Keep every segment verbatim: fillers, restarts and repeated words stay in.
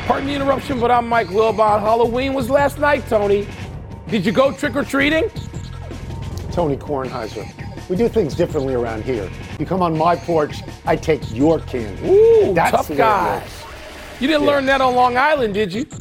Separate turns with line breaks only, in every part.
Pardon the interruption, but I'm Mike Wilbon. Halloween was last night, Tony. Did you go trick-or-treating?
Tony Kornheiser. We do things differently around here. You come on my porch, I take your candy.
Ooh,
That's
tough guy. You didn't yeah. learn that on Long Island, did you?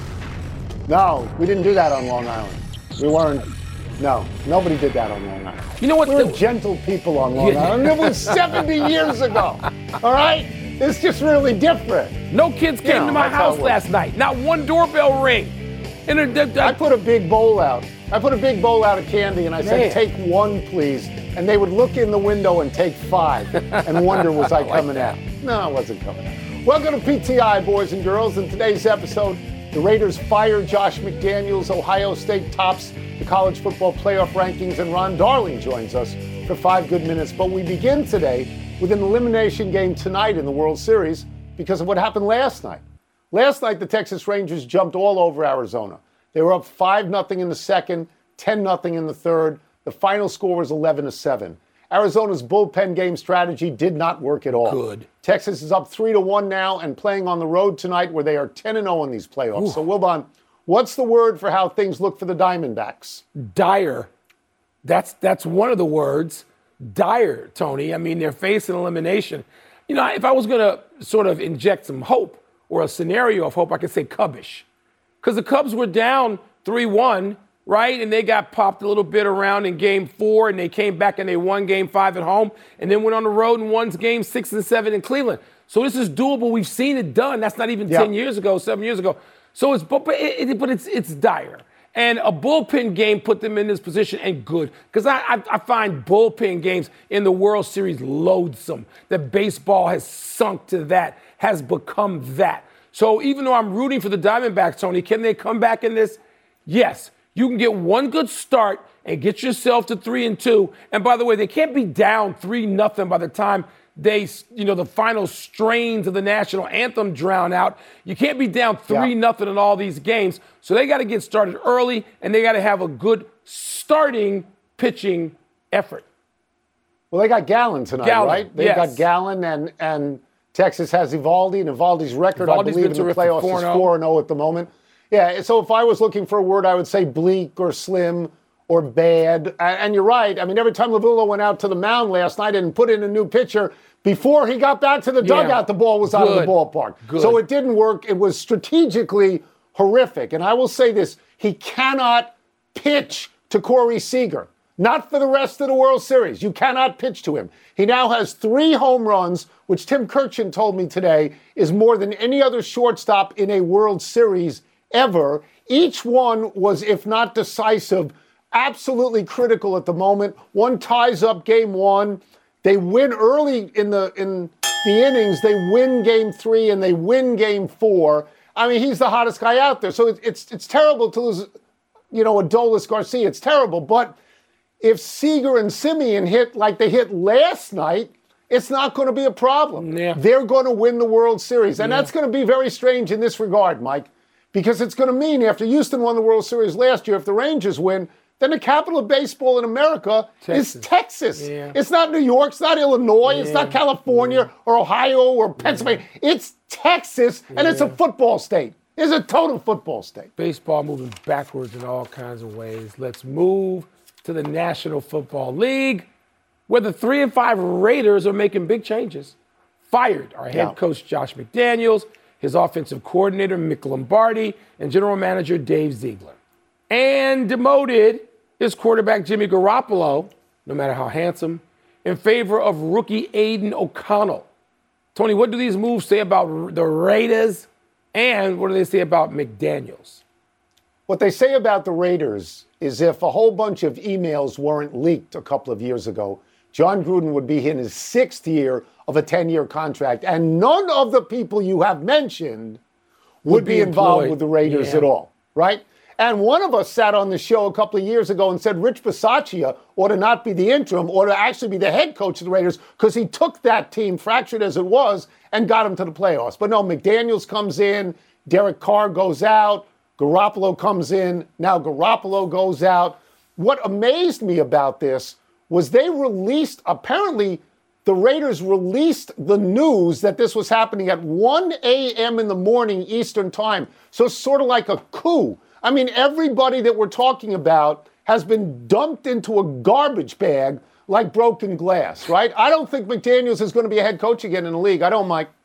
No, we didn't do that on Long Island. We weren't. No, nobody did that on Long Island.
You know what?
We were the, gentle people on Long yeah. Island. It was seventy years ago. All right? It's just really different.
No kids came you know, to my house last night. Not one doorbell ring. And a, a, a,
I put a big bowl out. I put a big bowl out of candy, and I said, Man. take one, please. And they would look in the window and take five and wonder, was I, I coming like out? No, I wasn't coming out. Welcome to P T I, boys and girls. In today's episode, the Raiders fire Josh McDaniels. Ohio State tops the college football playoff rankings, and Ron Darling joins us for five good minutes. But we begin today with an elimination game tonight in the World Series because of what happened last night. Last night, the Texas Rangers jumped all over Arizona. They were up five nothing in the second, ten nothing in the third. The final score was eleven to seven. Arizona's bullpen game strategy did not work at all.
Good.
Texas is up three to one now and playing on the road tonight where they are ten and oh in these playoffs. Ooh. So, Wilbon, what's the word for how things look for the Diamondbacks?
Dire. That's that's one of the words. Dire, Tony. I mean, they're facing elimination. You know, if I was going to sort of inject some hope or a scenario of hope, I could say Cubbish. Because the Cubs were down three one, right? And they got popped a little bit around in game four, and they came back and they won game five at home, and then went on the road and won game six and seven in Cleveland. So this is doable. We've seen it done. That's not even yep. ten years ago, seven years ago. So it's, but, but, it, but it's, it's dire. And a bullpen game put them in this position, and good. Because I, I, I find bullpen games in the World Series loathsome. That baseball has sunk to that, has become that. So even though I'm rooting for the Diamondbacks, Tony, can they come back in this? Yes. You can get one good start and get yourself to three and two. And by the way, they can't be down three nothing by the time they, you know, the final strains of the national anthem drown out. You can't be down three nothing in all these games. So they got to get started early, and they got to have a good starting pitching effort.
Well, they got Gallen tonight,
Gallen,
right? They
yes.
got Gallen, and and Texas has Evaldi, and Evaldi's record, Evaldi's I believe, in the playoffs is four and oh at the moment. Yeah, so if I was looking for a word, I would say bleak or slim or bad. And you're right. I mean, every time Lavullo went out to the mound last night and put in a new pitcher, before he got back to the dugout, yeah. the ball was out Good. of the ballpark.
Good.
So it didn't work. It was strategically horrific. And I will say this, he cannot pitch to Corey Seager. Not for the rest of the World Series. You cannot pitch to him. He now has three home runs, which Tim Kirchin told me today is more than any other shortstop in a World Series ever. Each one was, if not decisive, absolutely critical at the moment. One ties up game one. They win early in the in the innings. They win game three and they win game four. I mean, he's the hottest guy out there. So it, it's it's terrible to lose, you know, Adolis Garcia. It's terrible. But if Seager and Semien hit like they hit last night, it's not going to be a problem.
Yeah.
They're going to win the World Series. And
yeah.
that's going to be very strange in this regard, Mike, because it's going to mean after Houston won the World Series last year, if the Rangers win, then the capital of baseball in America
Texas.
is Texas.
Yeah.
It's not New York. It's not Illinois.
Yeah.
It's not California yeah. or Ohio or Pennsylvania. Yeah. It's Texas, and yeah. it's a football state. It's a total football state.
Baseball moving backwards in all kinds of ways. Let's move to the National Football League, where the three and five Raiders are making big changes. Fired our head
yeah.
coach Josh McDaniels, his offensive coordinator Mick Lombardi, and general manager Dave Ziegler. And demoted his quarterback Jimmy Garoppolo, no matter how handsome, in favor of rookie Aiden O'Connell. Tony, what do these moves say about the Raiders, and what do they say about McDaniels?
What they say about the Raiders is if a whole bunch of emails weren't leaked a couple of years ago, John Gruden would be in his sixth year of a ten-year contract, and none of the people you have mentioned would, would be, be involved with the Raiders yeah. at all, right? And one of us sat on the show a couple of years ago and said Rich Bisaccia ought to not be the interim, or to actually be the head coach of the Raiders, because he took that team, fractured as it was, and got them to the playoffs. But no, McDaniels comes in, Derek Carr goes out, Garoppolo comes in, now Garoppolo goes out. What amazed me about this was they released, apparently, the Raiders released the news that this was happening at one a.m. in the morning Eastern time. So it's sort of like a coup. I mean, everybody that we're talking about has been dumped into a garbage bag like broken glass, right? I don't think McDaniels is going to be a head coach again in the league. I don't, Mike.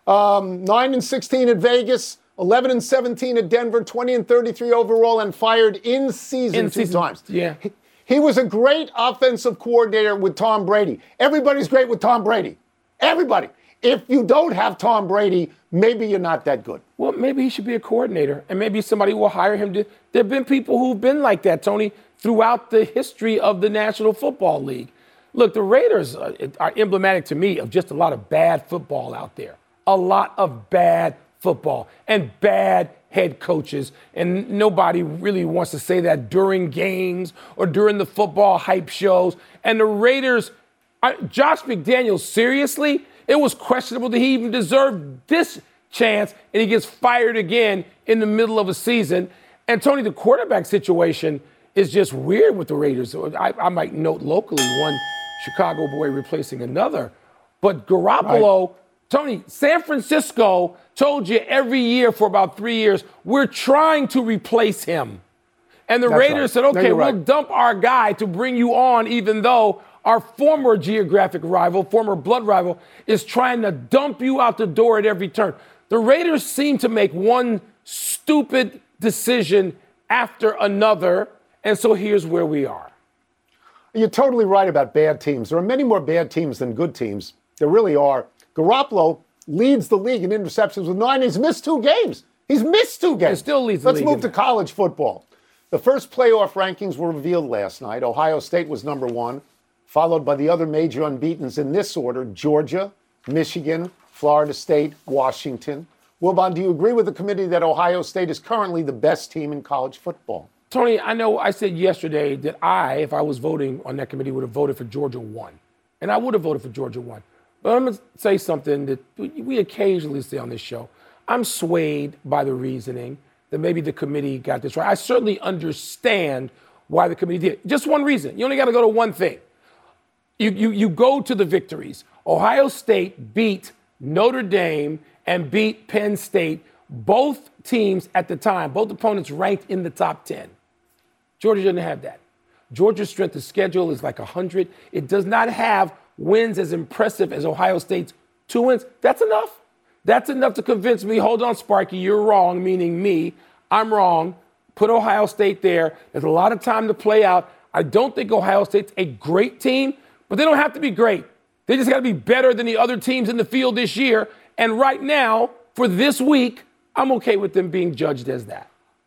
Um, nine and sixteen at Vegas, eleven and seventeen at Denver, twenty and thirty-three overall, and fired in season
In
two
season,
times.
yeah.
He, he was a great offensive coordinator with Tom Brady. Everybody's great with Tom Brady. Everybody. If you don't have Tom Brady, maybe you're not that good.
Well, maybe he should be a coordinator, and maybe somebody will hire him to. There have been people who've been like that, Tony, throughout the history of the National Football League. Look, the Raiders are, are emblematic to me of just a lot of bad football out there. A lot of bad football and bad head coaches. And nobody really wants to say that during games or during the football hype shows. And the Raiders, I, Josh McDaniels, seriously, it was questionable that he even deserved this chance, and he gets fired again in the middle of a season. And Tony, the quarterback situation is just weird with the Raiders. I, I might note locally one Chicago boy replacing another. But Garoppolo, right. Tony, San Francisco told you every year for about three years, we're trying to replace him. And the
That's
Raiders
right.
said, okay,
no,
we'll
right.
dump our guy to bring you on, even though our former geographic rival, former blood rival, is trying to dump you out the door at every turn. The Raiders seem to make one stupid decision after another, and so here's where we are.
You're totally right about bad teams. There are many more bad teams than good teams. There really are. Garoppolo leads the league in interceptions with nine. He's missed two games. He's missed two games.
And still leads the
Let's
league
move
in
to
that.
college football. The first playoff rankings were revealed last night. Ohio State was number one, followed by the other major unbeatens in this order: Georgia, Michigan, Florida State, Washington. Wilbon, do you agree with the committee that Ohio State is currently the best team in college football?
Tony, I know I said yesterday that I, if I was voting on that committee, would have voted for Georgia one. And I would have voted for Georgia one. But I'm going to say something that we occasionally say on this show. I'm swayed by the reasoning that maybe the committee got this right. I certainly understand why the committee did. Just one reason. You only got to go to one thing. You, you, you go to the victories. Ohio State beat Notre Dame and beat Penn State, both teams at the time, both opponents ranked in the top ten. Georgia doesn't have that. Georgia's strength of schedule is like one hundred. It does not have wins as impressive as Ohio State's two wins. That's enough. That's enough to convince me, hold on, Sparky, you're wrong, meaning me. I'm wrong. Put Ohio State there. There's a lot of time to play out. I don't think Ohio State's a great team, but they don't have to be great. They just got to be better than the other teams in the field this year. And right now, for this week, I'm okay with them being judged as that.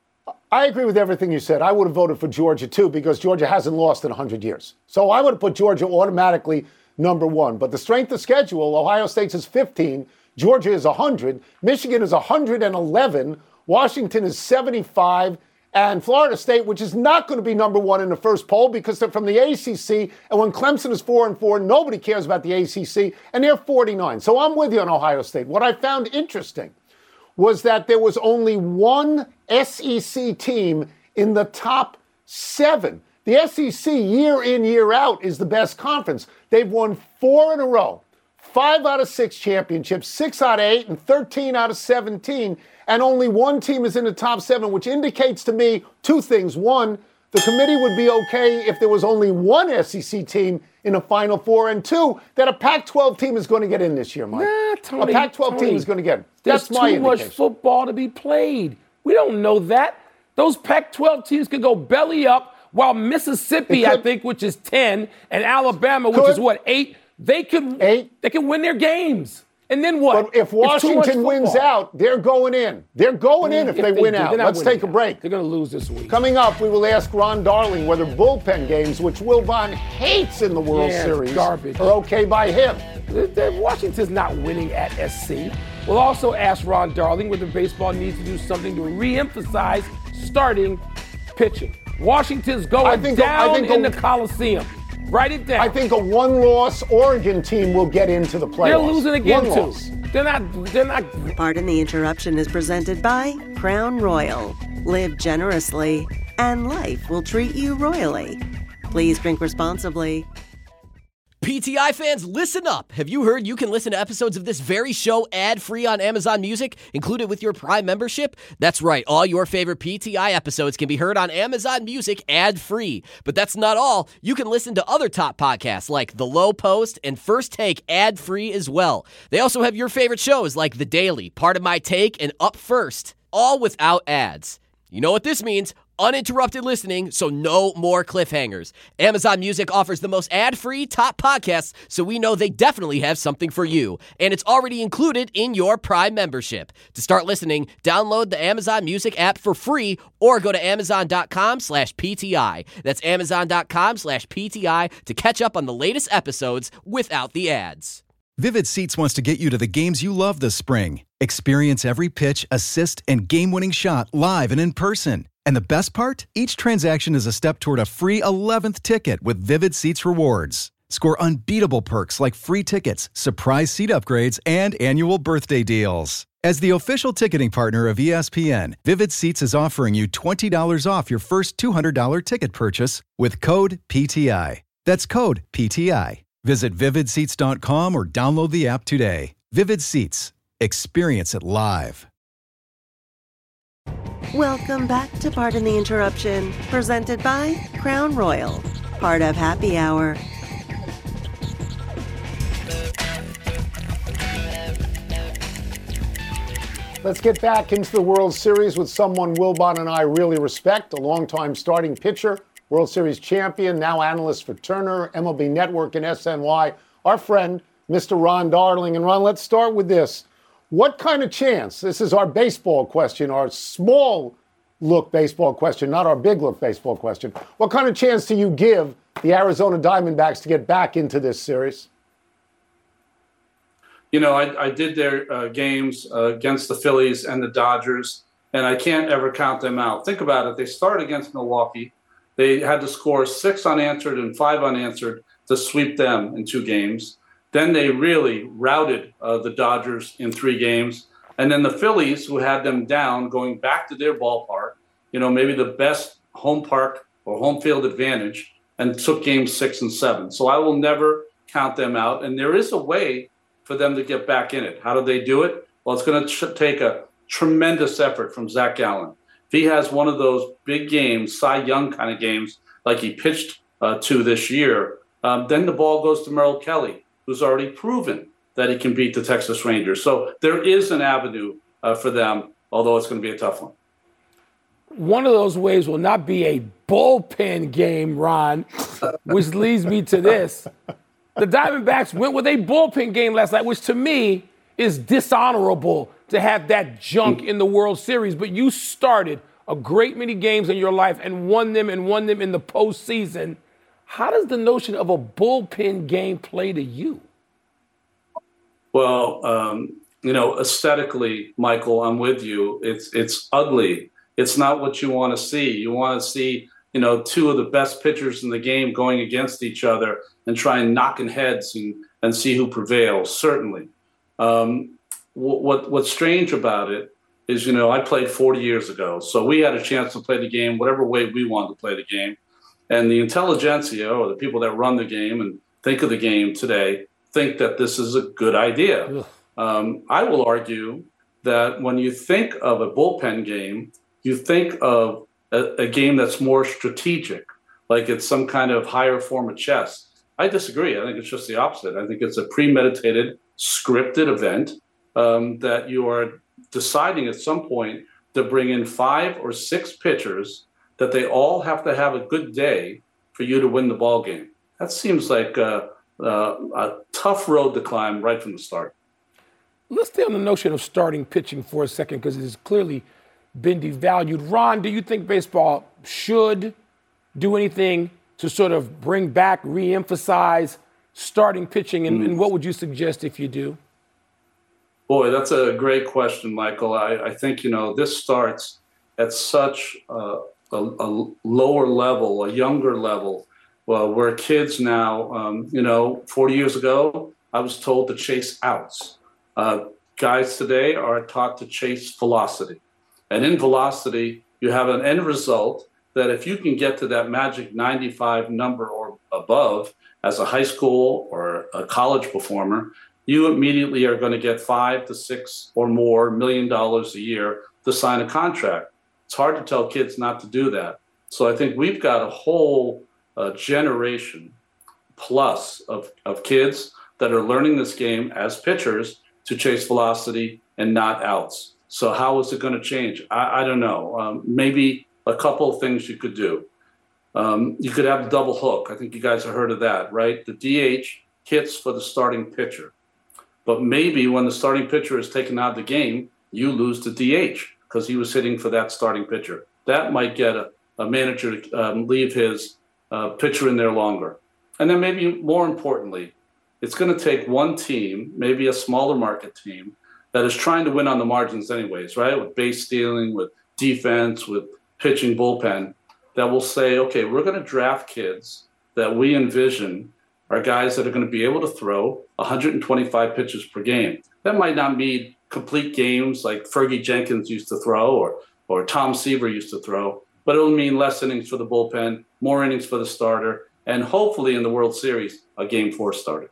I agree with everything you said. I would have voted for Georgia, too, because Georgia hasn't lost in one hundred years. So I would have put Georgia automatically number one. But the strength of schedule, Ohio State's is fifteen, Georgia is one hundred, Michigan is one hundred eleven, Washington is seventy-five, and Florida State, which is not going to be number one in the first poll because they're from the A C C, and when Clemson is four and four, nobody cares about the A C C, and they're forty-nine. So I'm with you on Ohio State. What I found interesting was that there was only one S E C team in the top seven. The S E C, year in, year out, is the best conference. They've won four in a row, five out of six championships, six out of eight, and thirteen out of seventeen. And only one team is in the top seven, which indicates to me two things. One, the committee would be okay if there was only one S E C team in the Final Four. And two, that a Pac twelve team is going to get in this year, Mike.
Nah, Tony,
a Pac twelve
Tony,
team is going to get in.
There's
That's my
too much
indication.
football to be played. We don't know that. Those Pac twelve teams could go belly up, while Mississippi, I think, which is ten, and Alabama, which
Could.
is what, eight, they could
Eight.
they can win their games. And then what?
But if Washington wins out, they're going in. They're going in if,
if
they,
they
win
do,
out.
they're not
Let's
winning
take a
out.
break.
They're going to lose this week.
Coming up, we will ask Ron Darling whether bullpen games, which Wilbon hates in the World
Yeah,
Series,
garbage.
are okay by him.
The- the- Washington's not winning at S C. We'll also ask Ron Darling whether baseball needs to do something to re-emphasize starting pitching. Washington's going
I think-
down
I think
in
a-
the Coliseum. Write it down.
I think a one-loss Oregon team will get into the playoffs.
They're losing again,
One
too.
loss.
They're not, they're not.
Pardon the Interruption is presented by Crown Royal. Live generously, and life will treat you royally. Please drink responsibly.
P T I fans, listen up. Have you heard you can listen to episodes of this very show ad-free on Amazon Music, included with your Prime membership? That's right. All your favorite P T I episodes can be heard on Amazon Music ad-free. But that's not all. You can listen to other top podcasts like The Low Post and First Take ad-free as well. They also have your favorite shows like The Daily, Part of My Take, and Up First, all without ads. You know what this means? Uninterrupted listening, so no more cliffhangers. Amazon Music offers the most ad-free top podcasts, so we know they definitely have something for you. And it's already included in your Prime membership. To start listening, download the Amazon Music app for free or go to amazon.com slash PTI. That's amazon.com slash PTI to catch up on the latest episodes without the ads.
Vivid Seats wants to get you to the games you love this spring. Experience every pitch, assist, and game-winning shot live and in person. And the best part? Each transaction is a step toward a free eleventh ticket with Vivid Seats rewards. Score unbeatable perks like free tickets, surprise seat upgrades, and annual birthday deals. As the official ticketing partner of E S P N, Vivid Seats is offering you twenty dollars off your first two hundred dollars ticket purchase with code P T I. That's code P T I. Visit vivid seats dot com or download the app today. Vivid Seats. Experience it live.
Welcome back to Pardon the Interruption, presented by Crown Royal, part of Happy Hour.
Let's get back into the World Series with someone Wilbon and I really respect, a longtime starting pitcher, World Series champion, now analyst for Turner, M L B Network, and S N Y, our friend, Mister Ron Darling. And Ron, let's start with this. What kind of chance, this is our baseball question, our small look baseball question, not our big look baseball question. What kind of chance do you give the Arizona Diamondbacks to get back into this series?
You know, I, I did their uh, games uh, against the Phillies and the Dodgers, and I can't ever count them out. Think about it. They started against Milwaukee. They had to score six unanswered and five unanswered to sweep them in two games. Then they really routed uh, the Dodgers in three games. And then the Phillies, who had them down, going back to their ballpark, you know, maybe the best home park or home field advantage, and took games six and seven. So I will never count them out. And there is a way for them to get back in it. How do they do it? Well, it's going to tr- take a tremendous effort from Zach Gallen. If he has one of those big games, Cy Young kind of games, like he pitched uh, to this year, um, then the ball goes to Merrill Kelly, who's already proven that he can beat the Texas Rangers. So there is an avenue uh, for them, although it's going to be a tough one.
One of those ways will not be a bullpen game, Ron, which leads me to this. The Diamondbacks went with a bullpen game last night, which to me is dishonorable to have that junk in the World Series. But you started a great many games in your life and won them and won them in the postseason. How does the notion of a bullpen game play to you?
Well, um, you know, aesthetically, Michael, I'm with you. It's it's ugly. It's not what you want to see. You want to see, you know, two of the best pitchers in the game going against each other and try and knocking heads and, and see who prevails, certainly. Um, what, what What's strange about it is, you know, I played forty years ago, so we had a chance to play the game whatever way we wanted to play the game. And the intelligentsia, or the people that run the game and think of the game today, think that this is a good idea. Um, I will argue that when you think of a bullpen game, you think of a, a game that's more strategic, like it's some kind of higher form of chess. I disagree. I think it's just the opposite. I think it's a premeditated, scripted event um, that you are deciding at some point to bring in five or six pitchers that they all have to have a good day for you to win the ball game. That seems like a, a, a tough road to climb right from the start.
Let's stay on the notion of starting pitching for a second, because it has clearly been devalued. Ron, do you think baseball should do anything to sort of bring back, re-emphasize starting pitching? And, mm. and what would you suggest if you do?
Boy, that's a great question, Michael. I, I think, you know, this starts at such uh, a, a lower level, a younger level, well, where kids now, um, you know, forty years ago, I was told to chase outs. Uh, guys today are taught to chase velocity. And in velocity, you have an end result that if you can get to that magic ninety-five number or above as a high school or a college performer, you immediately are going to get five to six or more million dollars a year to sign a contract. It's hard to tell kids not to do that. So I think we've got a whole uh, generation plus of, of kids that are learning this game as pitchers to chase velocity and not outs. So how is it going to change? I, I don't know. Um, maybe a couple of things you could do. Um, you could have the double hook. I think you guys have heard of that, right? The D H hits for the starting pitcher. But maybe when the starting pitcher is taken out of the game, you lose the D H because he was hitting for that starting pitcher. That might get a, a manager to um, leave his uh, pitcher in there longer. And then maybe more importantly, it's going to take one team, maybe a smaller market team, that is trying to win on the margins anyways, right? With base stealing, with defense, with pitching bullpen, that will say, okay, we're going to draft kids that we envision are guys that are going to be able to throw one hundred twenty-five pitches per game. That might not mean complete games like Fergie Jenkins used to throw or, or Tom Seaver used to throw, but it'll mean less innings for the bullpen, more innings for the starter, and hopefully in the World Series, a game four starter.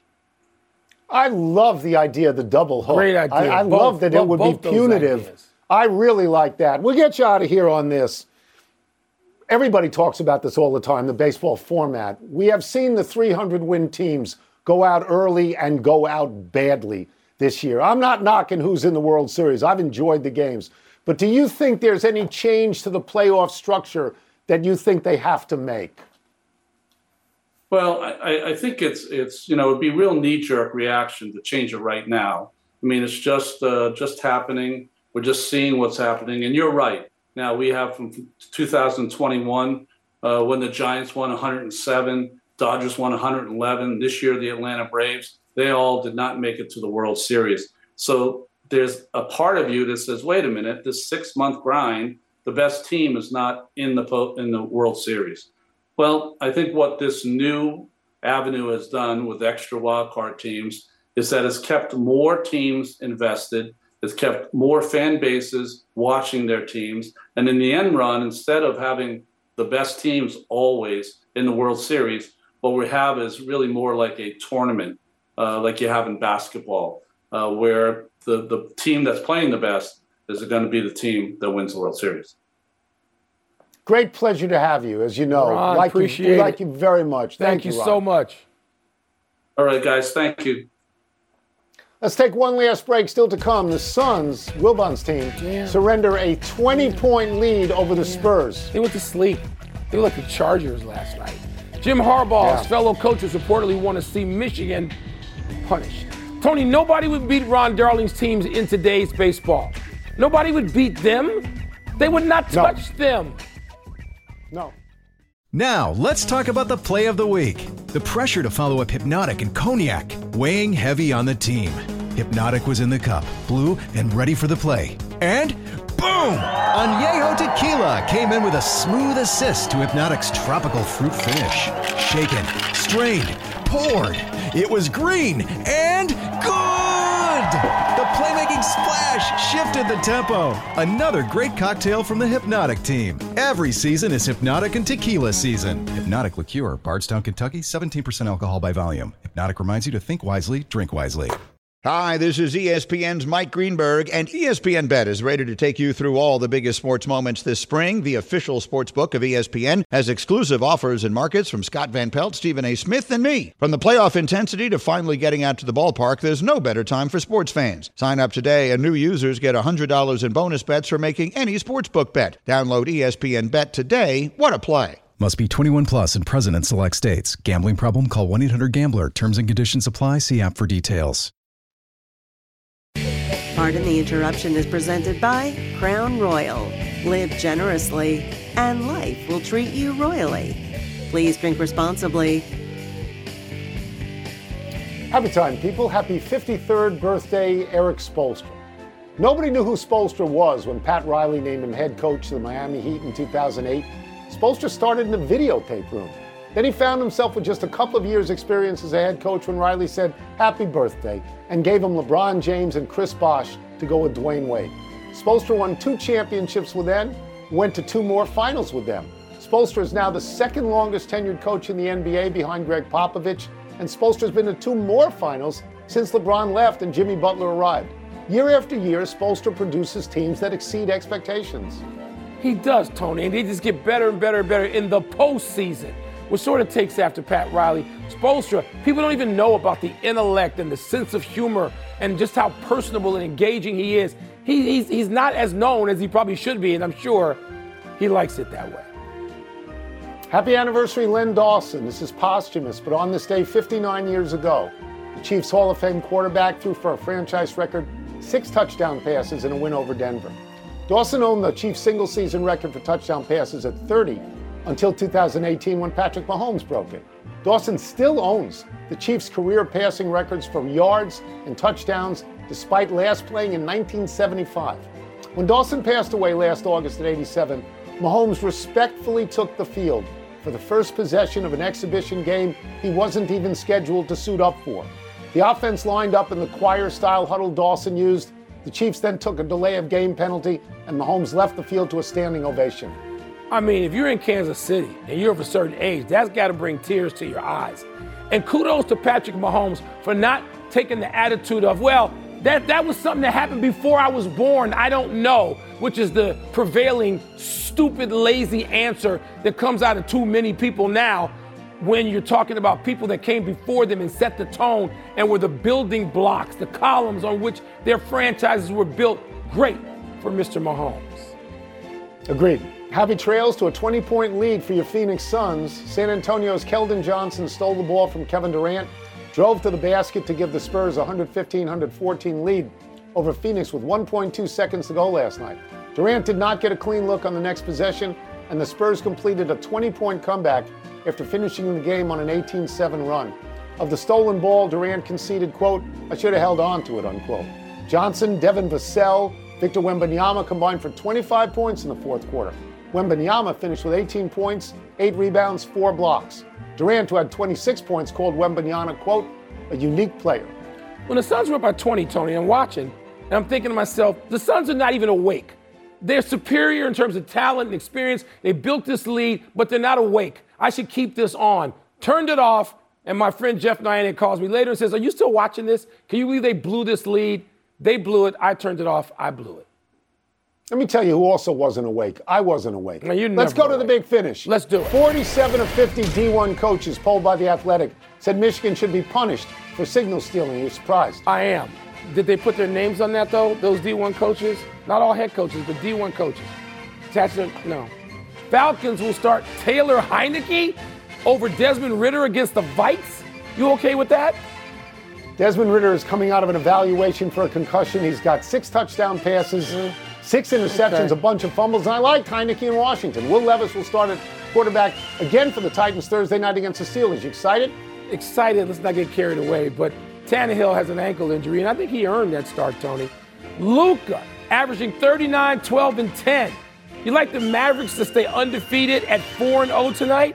I love the idea of the double hook.
Great idea.
I, I
Both-
love that it
both-
would
both
be
those
punitive.
ideas.
I really like that. We'll get you out of here on this. Everybody talks about this all the time, the baseball format. We have seen the three hundred win teams go out early and go out badly this year. I'm not knocking who's in the World Series. I've enjoyed the games. But do you think there's any change to the playoff structure that you think they have to make?
Well, I, I think it's, it's you know, it'd be real knee-jerk reaction to change it right now. I mean, it's just uh, just happening. We're just seeing what's happening. And you're right. Now, we have from two thousand twenty-one, uh, when the Giants won one hundred seven, Dodgers won one hundred eleven. This year, the Atlanta Braves, they all did not make it to the World Series. So there's a part of you that says, wait a minute, this six-month grind, the best team is not in the po- in the World Series. Well, I think what this new avenue has done with extra wildcard teams is that it's kept more teams invested. It's kept more fan bases watching their teams. And in the end run, instead of having the best teams always in the World Series, what we have is really more like a tournament, uh, like you have in basketball, uh, where the, the team that's playing the best is going to be the team that wins the World Series.
Great pleasure to have you, as you know.
Ron,
like
appreciate
you,
it.
like you very much.
Thank,
Thank,
you
Ron.
so much.
All right, guys. Thank you.
Let's take one last break. Still to come, the Suns, Wilbon's team,
Yeah.
surrender a twenty-point lead over the Spurs.
They went to sleep. They were like the Chargers last night. Jim Harbaugh's
Yeah.
fellow coaches reportedly want to see Michigan punished. Tony, nobody would beat Ron Darling's teams in today's baseball. Nobody would beat them. They would not
No.
touch them.
No.
Now, let's talk about the play of the week. The pressure to follow up Hypnotic and Cognac, weighing heavy on the team. Hypnotic was in the cup, blue, and ready for the play. And boom! Añejo Tequila came in with a smooth assist to Hypnotic's tropical fruit finish. Shaken, strained, poured. It was green and good! The playmaking splash shifted the tempo. Another great cocktail from the Hypnotic team. Every season is Hypnotic and Tequila season. Hypnotic Liqueur, Bardstown, Kentucky, seventeen percent alcohol by volume. Hypnotic reminds you to think wisely, drink wisely.
Hi, this is E S P N's Mike Greenberg, and E S P N Bet is ready to take you through all the biggest sports moments this spring. The official sports book of E S P N has exclusive offers and markets from Scott Van Pelt, Stephen A. Smith, and me. From the playoff intensity to finally getting out to the ballpark, there's no better time for sports fans. Sign up today, and new users get one hundred dollars in bonus bets for making any sportsbook bet. Download E S P N Bet today. What a play.
Must be twenty-one plus and present in select states. Gambling problem? Call one eight hundred gambler. Terms and conditions apply. See app for details.
Pardon the Interruption is presented by Crown Royal. Live generously, and life will treat you royally. Please drink responsibly.
Happy time, people. Happy fifty-third birthday, Eric Spoelstra. Nobody knew who Spoelstra was when Pat Riley named him head coach of the Miami Heat in two thousand eight. Spoelstra started in the videotape room. Then he found himself with just a couple of years' experience as a head coach when Riley said, happy birthday, and gave him LeBron James and Chris Bosh to go with Dwayne Wade. Spoelstra won two championships with them, went to two more finals with them. Spoelstra is now the second longest tenured coach in the N B A behind Greg Popovich, and Spoelstra's been to two more finals since LeBron left and Jimmy Butler arrived. Year after year, Spoelstra produces teams that exceed expectations.
He does, Tony, and they just get better and better and better in the postseason, which sort of takes after Pat Riley. Spoelstra, people don't even know about the intellect and the sense of humor and just how personable and engaging he is. He, he's, he's not as known as he probably should be, and I'm sure he likes it that way.
Happy anniversary, Len Dawson. This is posthumous, but on this day fifty-nine years ago, the Chiefs Hall of Fame quarterback threw for a franchise record six touchdown passes in a win over Denver. Dawson owned the Chiefs' single-season record for touchdown passes at thirty until two thousand eighteen when Patrick Mahomes broke it. Dawson still owns the Chiefs' career passing records for yards and touchdowns despite last playing in nineteen seventy-five. When Dawson passed away last August at eighty-seven, Mahomes respectfully took the field for the first possession of an exhibition game he wasn't even scheduled to suit up for. The offense lined up in the choir-style huddle Dawson used. The Chiefs then took a delay of game penalty, and Mahomes left the field to a standing ovation.
I mean, if you're in Kansas City and you're of a certain age, that's got to bring tears to your eyes. And kudos to Patrick Mahomes for not taking the attitude of, well, that, that was something that happened before I was born, I don't know, which is the prevailing stupid, lazy answer that comes out of too many people now when you're talking about people that came before them and set the tone and were the building blocks, the columns on which their franchises were built. Great for Mister Mahomes.
Agreed. Happy trails to a twenty-point lead for your Phoenix Suns. San Antonio's Keldon Johnson stole the ball from Kevin Durant, drove to the basket to give the Spurs a one fifteen one fourteen lead over Phoenix with one point two seconds to go last night. Durant did not get a clean look on the next possession, and the Spurs completed a twenty-point comeback after finishing the game on an eighteen seven run. Of the stolen ball, Durant conceded, quote, "I should have held on to it," unquote. Johnson, Devin Vassell, Victor Wembanyama combined for twenty-five points in the fourth quarter. Wembanyama finished with eighteen points, eight rebounds, four blocks. Durant, who had twenty-six points, called Wembanyama, quote, "a unique player."
When the Suns were up by twenty, Tony, I'm watching, and I'm thinking to myself, the Suns are not even awake. They're superior in terms of talent and experience. They built this lead, but they're not awake. I should keep this on. Turned it off, and my friend Jeff Nyane calls me later and says, are you still watching this? Can you believe they blew this lead? They blew it. I turned it off. I blew it.
Let me tell you who also wasn't awake. I wasn't awake.
No, you're
Let's
never
go to
awake.
the big finish.
Let's do it.
forty-seven of fifty D one coaches polled by The Athletic said Michigan should be punished for signal stealing. You're surprised?
I am. Did they put their names on that, though, those D one coaches? Not all head coaches, but D one coaches. Attached to, no. Falcons will start Taylor Heineke over Desmond Ridder against the Vikes? You okay with that?
Desmond Ridder is coming out of an evaluation for a concussion. He's got six touchdown passes, mm. six interceptions,
Okay.
a bunch of fumbles, and I like Heineke in Washington. Will Levis will start at quarterback again for the Titans Thursday night against the Steelers. You excited?
Excited. Let's not get carried away, but Tannehill has an ankle injury, and I think he earned that start, Tony. Luka averaging thirty-nine, twelve, and ten. You like the Mavericks to stay undefeated at four and oh tonight?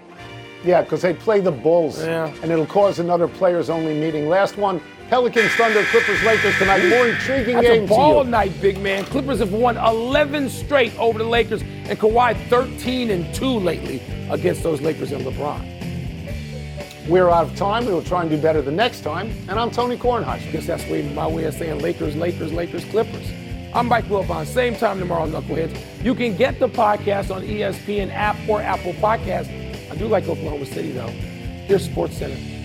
Yeah, because they play the Bulls,
Yeah.
and it'll cause another players-only meeting. Last one, Pelicans, Thunder, Clippers, Lakers tonight. More intriguing
That's
game
a ball
to you.
night, big man. Clippers have won eleven straight over the Lakers, and Kawhi thirteen and two lately against those Lakers and LeBron.
We're out of time. We will try and do better the next time. And I'm Tony Kornheiser.
I guess that's way, my way of saying Lakers, Lakers, Lakers, Clippers. I'm Mike Wilbon. Same time tomorrow, Knuckleheads. You can get the podcast on E S P N app or Apple Podcasts. I do like Oklahoma City, though. Here's SportsCenter.